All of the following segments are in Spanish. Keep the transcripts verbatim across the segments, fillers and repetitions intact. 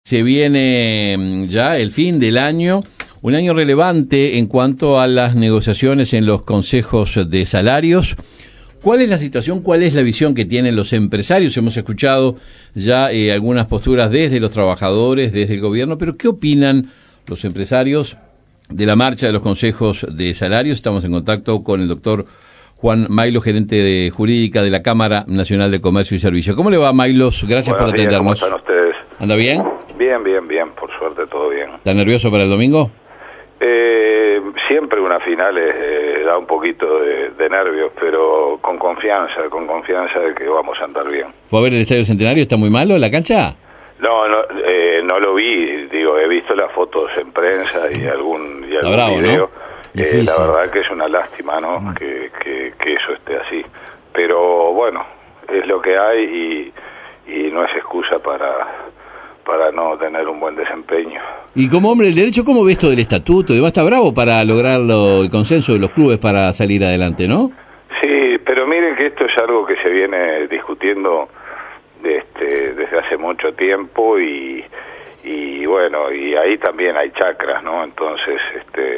Se viene ya el fin del año, un año relevante en cuanto a las negociaciones en los consejos de salarios. ¿Cuál es la situación? ¿Cuál es la visión que tienen los empresarios? Hemos escuchado ya eh, algunas posturas desde los trabajadores, desde el gobierno, pero ¿qué opinan los empresarios de la marcha de los consejos de salarios? Estamos en contacto con el doctor Juan Maylos, gerente de jurídica de la Cámara Nacional de Comercio y Servicio. ¿Cómo le va, Maylos? Gracias Buenos por días, atendernos. ¿cómo están ustedes? ¿Anda bien? Bien, bien, bien, por suerte todo bien. ¿Está nervioso para el domingo? Eh, siempre una final eh, da un poquito de, de nervios, pero con confianza, con confianza de que vamos a andar bien. ¿Fue a ver el Estadio Centenario? ¿Está muy malo la cancha? No, no, eh, no lo vi, digo, he visto las fotos en prensa y algún, y algún bravo, video. ¿no? Eh, la verdad que es una lástima, ¿no? Mm. Que, que, que eso esté así. Pero bueno, es lo que hay y, y no es excusa para... para no tener un buen desempeño. Y como hombre del derecho, ¿cómo ve esto del estatuto? Además está bravo para lograr lo, el consenso de los clubes para salir adelante, ¿no? Sí, pero miren que esto es algo que se viene discutiendo este, desde hace mucho tiempo y, y bueno, y ahí también hay chacras, ¿no? Entonces, este,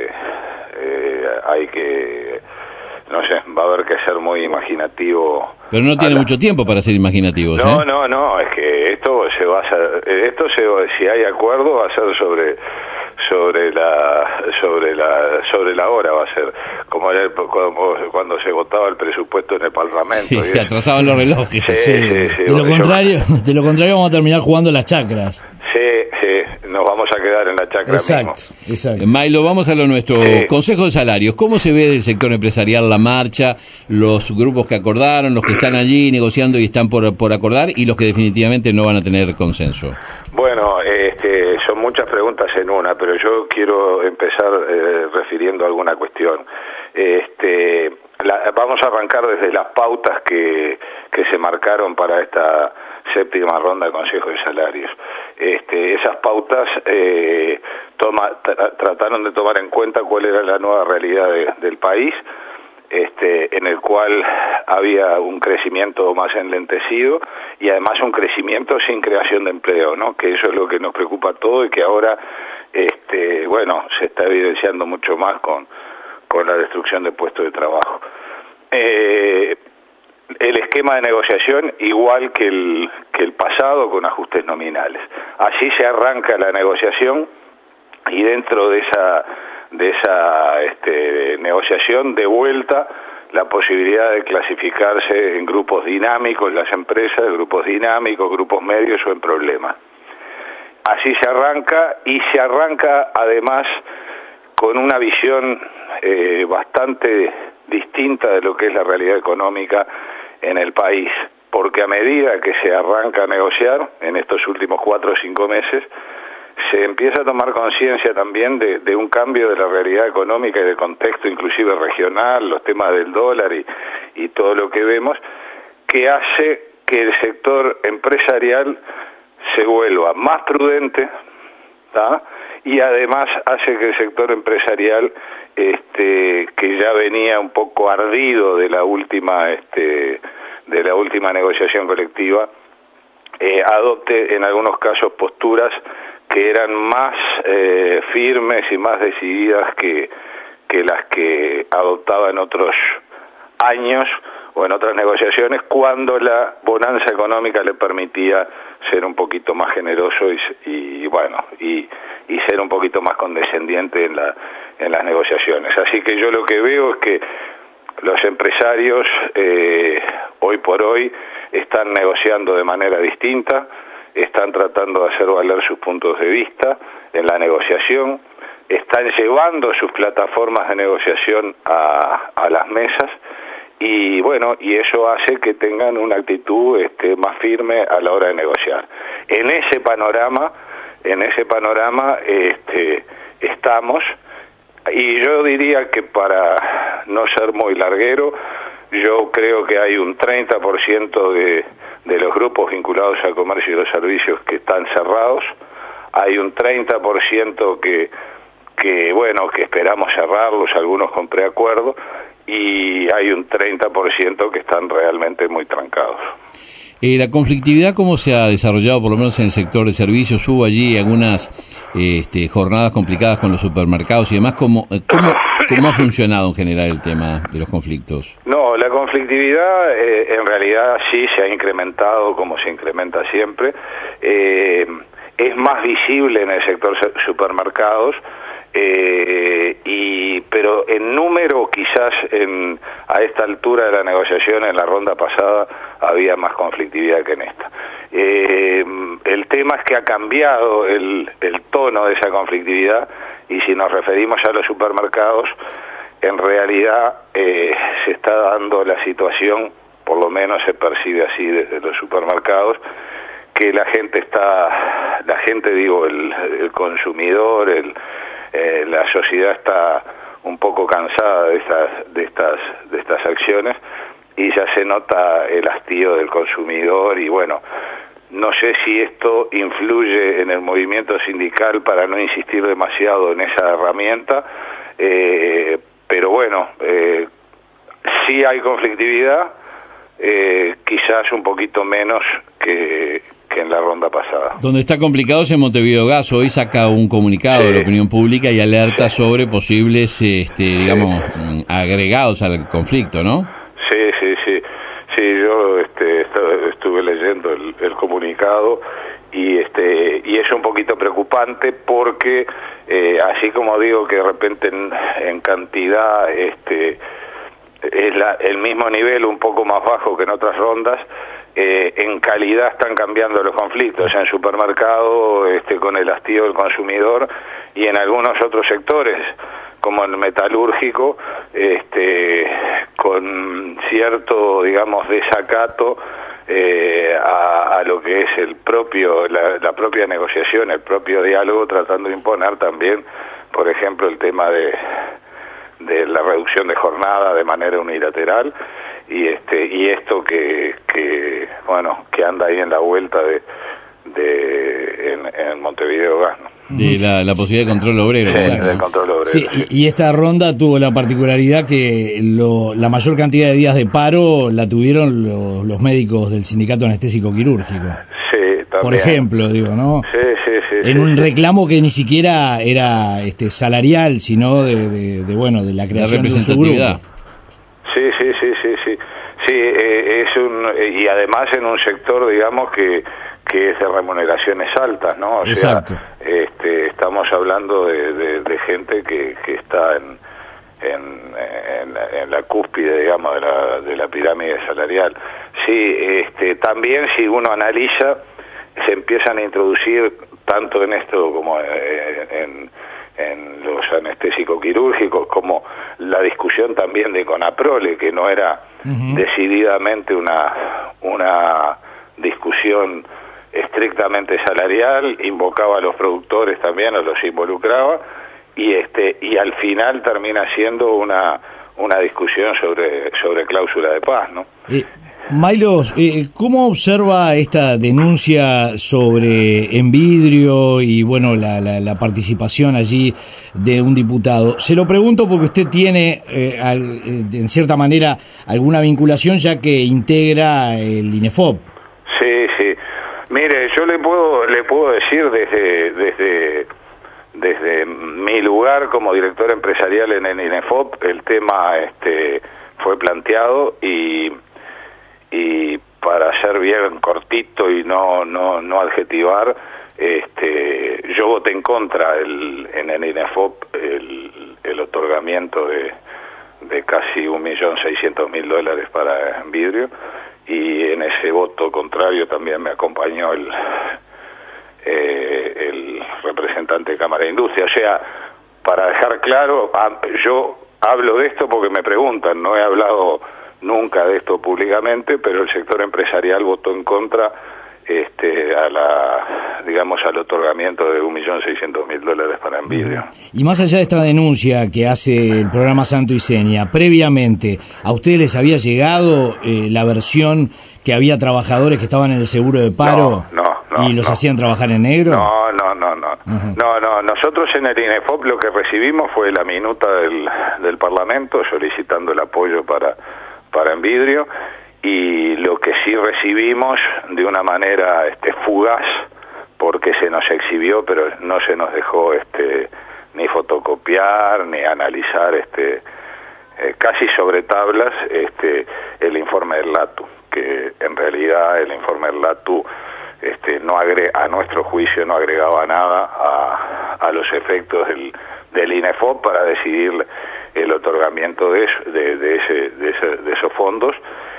eh, hay que, no sé, va a haber que ser muy imaginativo. Pero no tiene la... mucho tiempo para ser imaginativos, No, ¿eh? no, no, es que esto se va a hacer, esto se, si hay acuerdo va a ser sobre sobre la sobre la sobre la hora, va a ser como, el, como cuando se votaba el presupuesto en el Parlamento. Sí, se atrasaban los relojes. Sí, sí, sí, sí, de lo yo... contrario, de lo contrario vamos a terminar jugando las chacras. Sí, sí, nos vamos a quedar en la chacra exacto, mismo. Exacto. Maylo, vamos a lo nuestro. Sí. Consejo de salarios. ¿Cómo se ve del sector empresarial la marcha, los grupos que acordaron, los que están allí negociando y están por, por acordar y los que definitivamente no van a tener consenso? Bueno, este, son muchas preguntas en una, pero yo quiero empezar eh, refiriendo a alguna cuestión. Este, la, vamos a arrancar desde las pautas que, que se marcaron para esta séptima ronda de Consejo de Salarios. Este, esas pautas eh, toma, tra trataron de tomar en cuenta cuál era la nueva realidad de, del país, este, en el cual había un crecimiento más enlentecido y además un crecimiento sin creación de empleo, ¿no? Que eso es lo que nos preocupa a todos y que ahora, este, bueno, se está evidenciando mucho más con, con la destrucción de puestos de trabajo. Eh, el esquema de negociación igual que el, que el pasado, con ajustes nominales. Así se arranca la negociación y dentro de esa de esa este, negociación de vuelta la posibilidad de clasificarse en grupos dinámicos, las empresas, grupos dinámicos, grupos medios o en problemas. Así se arranca y se arranca además con una visión eh, bastante distinta de lo que es la realidad económica en el país, porque a medida que se arranca a negociar en estos últimos cuatro o cinco meses, se empieza a tomar conciencia también de, de un cambio de la realidad económica y del contexto inclusive regional, los temas del dólar y, y todo lo que vemos, que hace que el sector empresarial se vuelva más prudente, ¿tá? Y además hace que el sector empresarial, este, que ya venía un poco ardido de la última, este, de la última negociación colectiva, eh, adopte en algunos casos posturas que eran más eh, firmes y más decididas que, que las que adoptaba en otros años o en otras negociaciones, cuando la bonanza económica le permitía ser un poquito más generoso y, y bueno, y, y ser un poquito más condescendiente en, la, en las negociaciones. Así que yo lo que veo es que los empresarios eh, hoy por hoy están negociando de manera distinta, están tratando de hacer valer sus puntos de vista en la negociación, están llevando sus plataformas de negociación a, a las mesas y bueno, y eso hace que tengan una actitud este, más firme a la hora de negociar. En ese panorama, en ese panorama este, estamos, y yo diría que para no ser muy larguero, yo creo que hay un treinta por ciento de, de los grupos vinculados al comercio y los servicios que están cerrados, hay un treinta por ciento que, que bueno, que esperamos cerrarlos, algunos con preacuerdo, y hay un treinta por ciento que están realmente muy trancados. Eh, la conflictividad, ¿cómo se ha desarrollado, por lo menos en el sector de servicios? Hubo allí algunas este, jornadas complicadas con los supermercados y demás. ¿Cómo, cómo, cómo ha funcionado en general el tema de los conflictos? No, la conflictividad eh, en realidad sí se ha incrementado como se incrementa siempre. Eh, es más visible en el sector supermercados. Eh, y pero en número quizás en, a esta altura de la negociación en la ronda pasada había más conflictividad que en esta. Eh, el tema es que ha cambiado el, el tono de esa conflictividad y si nos referimos a los supermercados, en realidad eh, se está dando la situación, por lo menos se percibe así desde los supermercados, que la gente está, la gente digo, el, el consumidor, el Eh, la sociedad está un poco cansada de estas de estas de estas acciones y ya se nota el hastío del consumidor y bueno, no sé si esto influye en el movimiento sindical para no insistir demasiado en esa herramienta, eh, pero bueno, eh, sí hay conflictividad, eh, quizás un poquito menos que que en la ronda pasada. Donde está complicado es en Montevideo Gas. Hoy saca un comunicado sí. de la opinión pública y alerta sí. sobre posibles, este, digamos, sí. agregados al conflicto, ¿no? Sí, sí, sí. Sí, yo este, estuve leyendo el, el comunicado y este y es un poquito preocupante porque eh, así como digo que de repente en, en cantidad este es la, el mismo nivel, un poco más bajo que en otras rondas. Eh, en calidad están cambiando los conflictos en supermercado este, con el hastío del consumidor y en algunos otros sectores como el metalúrgico este, con cierto digamos desacato eh, a, a lo que es el propio la, la propia negociación, el propio diálogo, tratando de imponer también por ejemplo el tema de de la reducción de jornada de manera unilateral y este y esto que que bueno que anda ahí en la vuelta de de en, en Montevideo Gas, ¿no? De la, la posibilidad de control obrero. Sí, de control obrero. Sí, y, y esta ronda tuvo la particularidad que lo, la mayor cantidad de días de paro la tuvieron lo, los médicos del sindicato anestésico quirúrgico. Sí, también. Por ejemplo, digo, ¿no? Sí, sí, sí. En sí, un sí. reclamo que ni siquiera era este salarial, sino de, de, de bueno, de la creación la de un subgrupo. Sí, sí, sí, sí, sí. Sí, eh, es un y además en un sector, digamos que que es de remuneraciones altas, ¿no? O Exacto. sea, este, estamos hablando de, de, de gente que, que está en, en, en, la, en la cúspide, digamos, de la, de la pirámide salarial. Sí, este, también si uno analiza, se empiezan a introducir tanto en esto como en, en los anestésicos quirúrgicos, como la discusión también de CONAPROLE, que no era uh-huh. decididamente una una discusión estrictamente salarial, invocaba a los productores también, o los involucraba, y este y al final termina siendo una una discusión sobre sobre cláusula de paz, ¿no? Eh, Maylos, eh, ¿cómo observa esta denuncia sobre Envidrio y bueno la, la, la participación allí de un diputado? Se lo pregunto porque usted tiene eh, al, eh, en cierta manera alguna vinculación ya que integra el INEFOP. Sí, sí. Mire, yo le puedo le puedo decir desde desde desde mi lugar como director empresarial en el INEFOP, el tema este fue planteado y y para ser bien cortito y no no no adjetivar, este yo voté en contra el en el INEFOP el, el otorgamiento de de casi un millón seiscientos mil dólares para Envidrio. Y en ese voto contrario también me acompañó el eh, el representante de Cámara de Industria. O sea, para dejar claro, yo hablo de esto porque me preguntan, no he hablado nunca de esto públicamente, pero el sector empresarial votó en contra este a la digamos al otorgamiento de un millón seiscientos mil dólares para Envidrio. Y más allá de esta denuncia que hace el programa Santo y Seña, previamente, ¿a ustedes les había llegado eh, la versión que había trabajadores que estaban en el seguro de paro no, no, no, y los no. hacían trabajar en negro? No, no, no, no. Uh-huh. No, no, nosotros en el INEFOP lo que recibimos fue la minuta del, del Parlamento solicitando el apoyo para, para Envidrio. y lo que sí recibimos de una manera este, fugaz, porque se nos exhibió, pero no se nos dejó este, ni fotocopiar, ni analizar este, eh, casi sobre tablas este, el informe del LATU, que en realidad el informe del LATU este, no agre a nuestro juicio no agregaba nada a, a los efectos del, del INEFOP para decidir el otorgamiento de, eso, de, de, ese, de, ese, de esos fondos.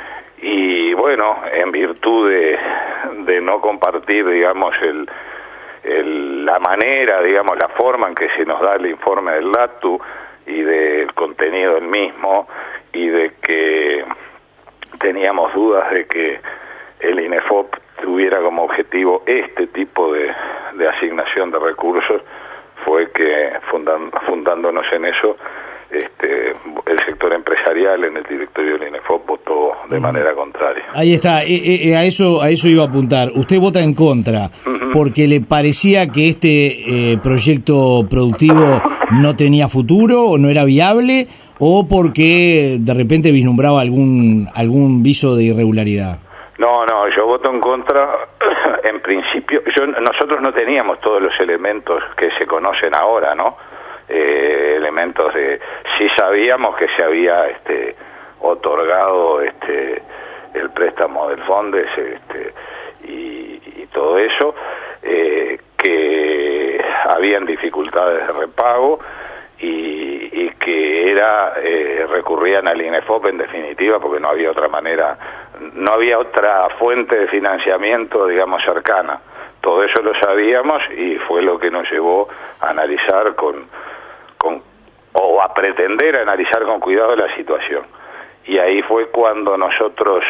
Y bueno, en virtud de, de no compartir, digamos, el, el, la manera, digamos, la forma en que se nos da el informe del LATU y del contenido del mismo, y de que teníamos dudas de que el INEFOP tuviera como objetivo este tipo de, de asignación de recursos, fue que fundan, fundándonos en eso, este, el sector empresarial en el directorio del INEFOP votó de manera contraria. Ahí está, eh, eh, a eso a eso iba a apuntar. Usted vota en contra uh-huh. porque le parecía que este eh, proyecto productivo no tenía futuro o no era viable, o porque de repente vislumbraba algún algún viso de irregularidad. No, no, yo voto en contra. En principio, yo, nosotros no teníamos todos los elementos que se conocen ahora, ¿no? Eh, elementos de, sí sabíamos que se había este, otorgado este, el préstamo del Fondes este, y, y todo eso, eh, que habían dificultades de repago y, y que era eh, recurrían al INEFOP en definitiva porque no había otra manera, no había otra fuente de financiamiento, digamos, cercana. Todo eso lo sabíamos y fue lo que nos llevó a analizar con Con, o a pretender analizar con cuidado la situación. Y ahí fue cuando nosotros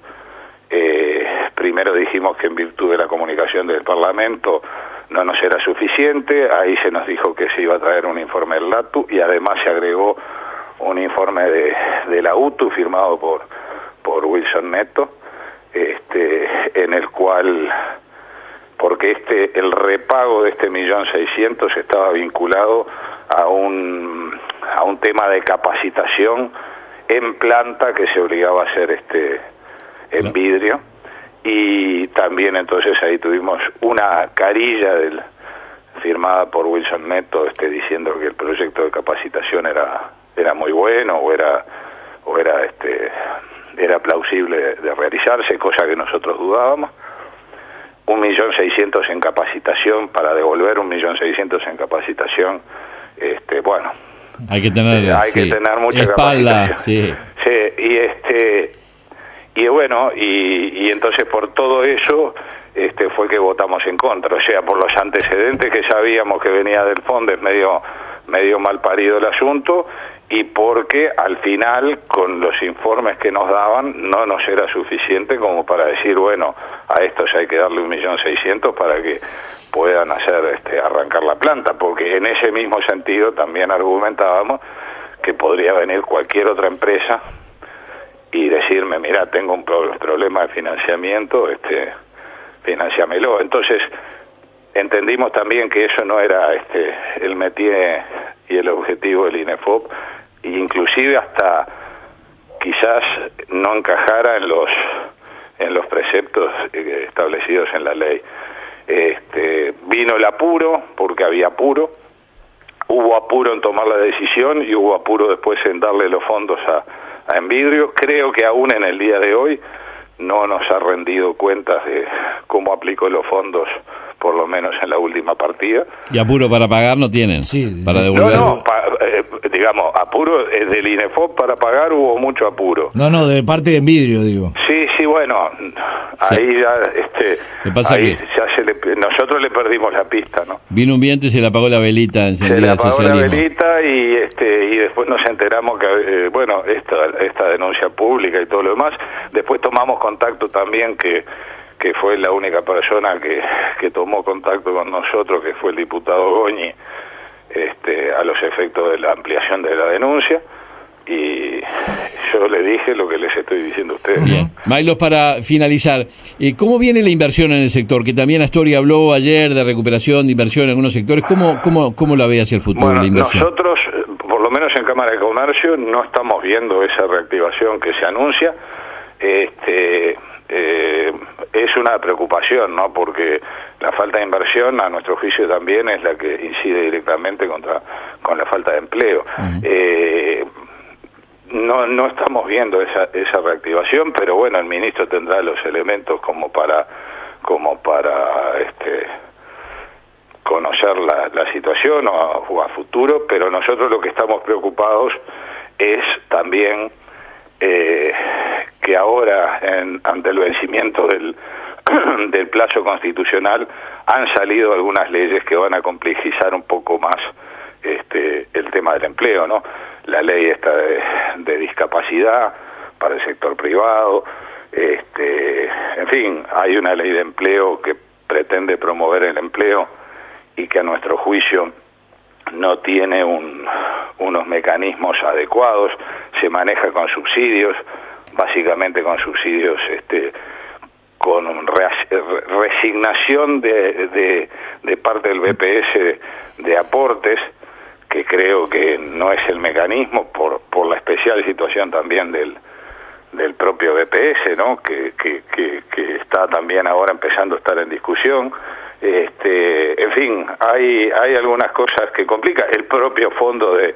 eh, primero dijimos que en virtud de la comunicación del Parlamento no nos era suficiente, ahí se nos dijo que se iba a traer un informe del LATU y además se agregó un informe de, de la U T U firmado por, por Wilson Neto, este, en el cual, porque este el repago de este millón seiscientos estaba vinculado a un a un tema de capacitación en planta que se obligaba a hacer este en no. vidrio, y también entonces ahí tuvimos una carilla del firmada por Wilson Neto este diciendo que el proyecto de capacitación era era muy bueno o era o era este era plausible de, de realizarse, cosa que nosotros dudábamos. Un millón seiscientos en capacitación para devolver un millón seiscientos en capacitación. Este, bueno, hay que tener, eh, hay sí, que tener mucha espalda, sí. sí, y este, y bueno, y, y entonces por todo eso, este, fue que votamos en contra, o sea, por los antecedentes que sabíamos que venía del fondo, es medio, medio mal parido el asunto, y porque al final, con los informes que nos daban, no nos era suficiente como para decir, bueno, a estos hay que darle un millón seiscientos para que puedan hacer este, arrancar la planta, porque en ese mismo sentido también argumentábamos que podría venir cualquier otra empresa y decirme, mira, tengo un pro- problema de financiamiento, este, financiamelo. Entonces entendimos también que eso no era este el métier y el objetivo del INEFOP, e inclusive hasta quizás no encajara en los en los preceptos eh, establecidos en la ley. Este, vino el apuro, porque había apuro, hubo apuro en tomar la decisión y hubo apuro después en darle los fondos a, a Envidrio. Creo que aún en el día de hoy no nos ha rendido cuentas de cómo aplicó los fondos, por lo menos en la última partida. ¿Y apuro para pagar no tienen? Sí, para devolver. No, no, pa, eh, digamos, apuro eh, del INEFOP para pagar hubo mucho apuro. No, no, de parte de Envidrio, digo. Sí, sí, bueno, Sí. ahí ya, este, ¿Qué pasa ahí que ya se le, nosotros le perdimos la pista, ¿no? vino un viento y se le apagó la velita encendida Se le del apagó la socialismo? velita y este y después nos enteramos que eh, bueno, esta esta denuncia pública y todo lo demás. Después tomamos contacto también, que que fue la única persona que que tomó contacto con nosotros, que fue el diputado Goñi, este a los efectos de la ampliación de la denuncia, y yo le dije lo que les estoy diciendo a ustedes. Bien. Maylos, para finalizar, eh, ¿cómo viene la inversión en el sector? Que también Astori habló ayer de recuperación de inversión en algunos sectores. ¿Cómo cómo cómo la ve hacia el futuro Bueno, la inversión? nosotros, por lo menos en Cámara de Comercio, no estamos viendo esa reactivación que se anuncia. este, eh, es una preocupación, ¿no? Porque la falta de inversión, a nuestro juicio, también es la que incide directamente contra con la falta de empleo. Uh-huh. eh, no no estamos viendo esa esa reactivación, pero bueno, el ministro tendrá los elementos como para como para este conocer la, la situación o a, o a futuro, pero nosotros lo que estamos preocupados es también eh, que ahora, en, ante el vencimiento del, del plazo constitucional, han salido algunas leyes que van a complejizar un poco más este, el tema del empleo, ¿no? La ley esta de, de discapacidad para el sector privado, este, en fin, hay una ley de empleo que pretende promover el empleo y que a nuestro juicio no tiene un, unos mecanismos adecuados, se maneja con subsidios, básicamente con subsidios este, con re, resignación de, de, de parte del B P S de aportes, que creo que no es el mecanismo por, por la especial situación también del, del propio B P S, ¿no? que, que, que, que está también ahora empezando a estar en discusión. Este, en fin, hay hay algunas cosas que complican. El propio fondo de,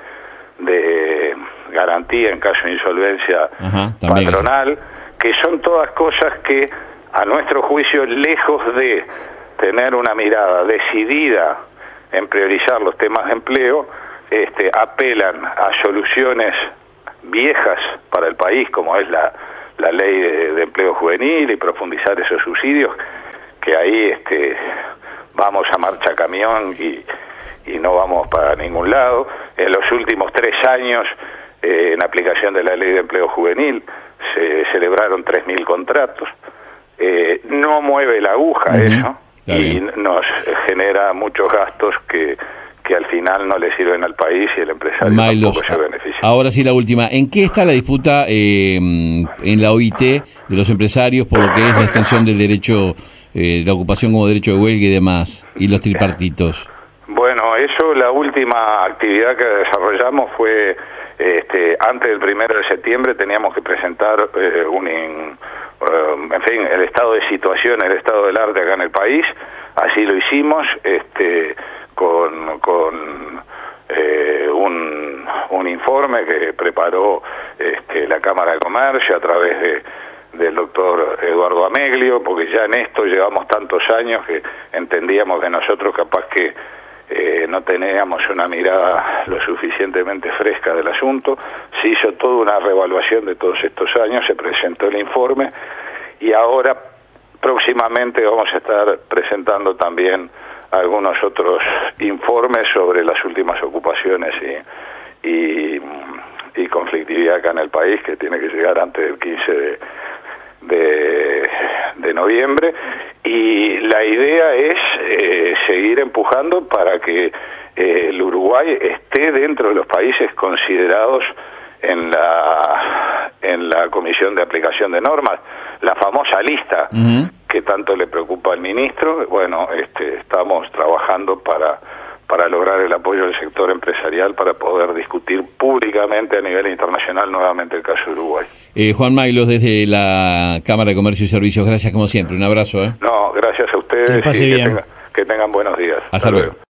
de garantía en caso de insolvencia Ajá, patronal, que son todas cosas que, a nuestro juicio, lejos de tener una mirada decidida en priorizar los temas de empleo, este, apelan a soluciones viejas para el país, como es la, la ley de, de empleo juvenil y profundizar esos subsidios, que ahí este, vamos a marcha camión y, y no vamos para ningún lado. En los últimos tres años, eh, en aplicación de la ley de empleo juvenil, se celebraron tres mil contratos. Eh, no mueve la aguja uh-huh. eso, y nos genera muchos gastos que, que al final no le sirven al país y el empresario Maylos, tampoco se beneficia. Ahora sí, la última. ¿En qué está la disputa eh, en la O I T de los empresarios por lo que es la extensión del derecho, eh, la ocupación como derecho de huelga y demás, y los tripartitos? Bueno, eso, la última actividad que desarrollamos fue, este, antes del primero de septiembre teníamos que presentar eh, un, in, uh, en fin, el estado de situación, el estado del arte acá en el país. Así lo hicimos, este, con, con eh, un, un informe que preparó este, la Cámara de Comercio a través de del doctor Eduardo Ameglio, porque ya en esto llevamos tantos años que entendíamos que nosotros capaz que eh, no teníamos una mirada lo suficientemente fresca del asunto. Se hizo toda una reevaluación de todos estos años, se presentó el informe y ahora próximamente vamos a estar presentando también algunos otros informes sobre las últimas ocupaciones y, y, y conflictividad acá en el país, que tiene que llegar antes del quince de De, de noviembre, y la idea es eh, seguir empujando para que eh, el Uruguay esté dentro de los países considerados en la en la Comisión de Aplicación de Normas, la famosa lista uh-huh. que tanto le preocupa al ministro. Bueno, este, estamos trabajando para para lograr el apoyo del sector empresarial para poder discutir públicamente a nivel internacional nuevamente el caso de Uruguay. Eh, Juan Maylos, desde la Cámara de Comercio y Servicios, gracias como siempre, un abrazo. ¿eh? No, gracias a ustedes que pase y bien. Que, tenga, que tengan buenos días. Hasta, Hasta luego. luego.